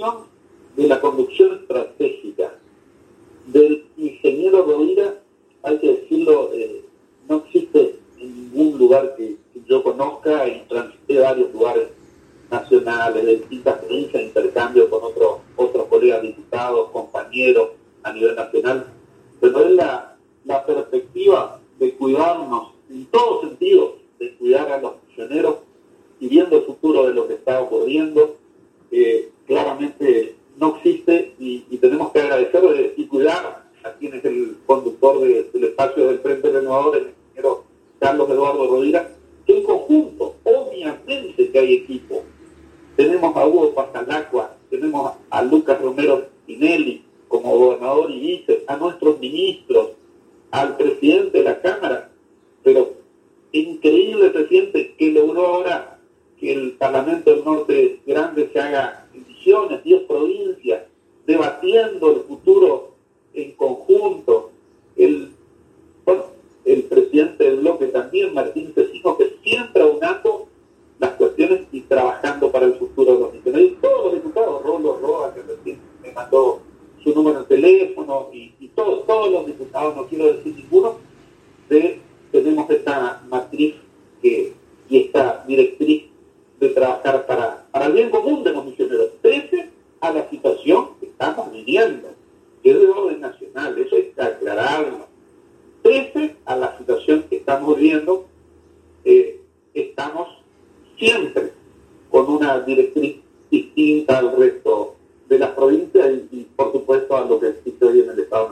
situación de la conducción estratégica del ingeniero Rovira, hay que decirlo, no existe en ningún lugar que yo conozca, y transité varios lugares nacionales, de distintas provincias, intercambio con otros colegas diputados, compañeros a nivel nacional, pero es la perspectiva de cuidarnos en todo sentido, de cuidar a los misioneros y viendo el futuro de lo que está ocurriendo, claramente no existe, y tenemos que agradecer y cuidar a quien es el conductor del espacio del Frente Renovador, el ingeniero Carlos Eduardo Rovira, que en conjunto, obviamente que hay equipo. Tenemos a Hugo Pasalacqua, tenemos a Lucas Romero Spinelli como gobernador y vice, a nuestros ministros, al presidente de la Cámara, pero increíble, presidente, que logró ahora que el Parlamento del Norte Grande se haga en Misiones, 10 provincias, debatiendo el futuro en conjunto. El presidente del bloque también, Martín Cecino, que siempre aunando las cuestiones y trabajando para el futuro de los misioneros. Y todos los diputados, Rolo Roa, que recién me mandó su número de teléfono, y todos los diputados, no quiero decir ninguno, tenemos esta matriz y esta directriz de trabajar para el bien común de los misioneros, pese a la situación que estamos viviendo, que es de orden nacional, eso hay que aclararlo. Pese a la situación que estamos viviendo, estamos siempre con una directriz distinta al resto de las provincias y por supuesto, a lo que existe hoy en el Estado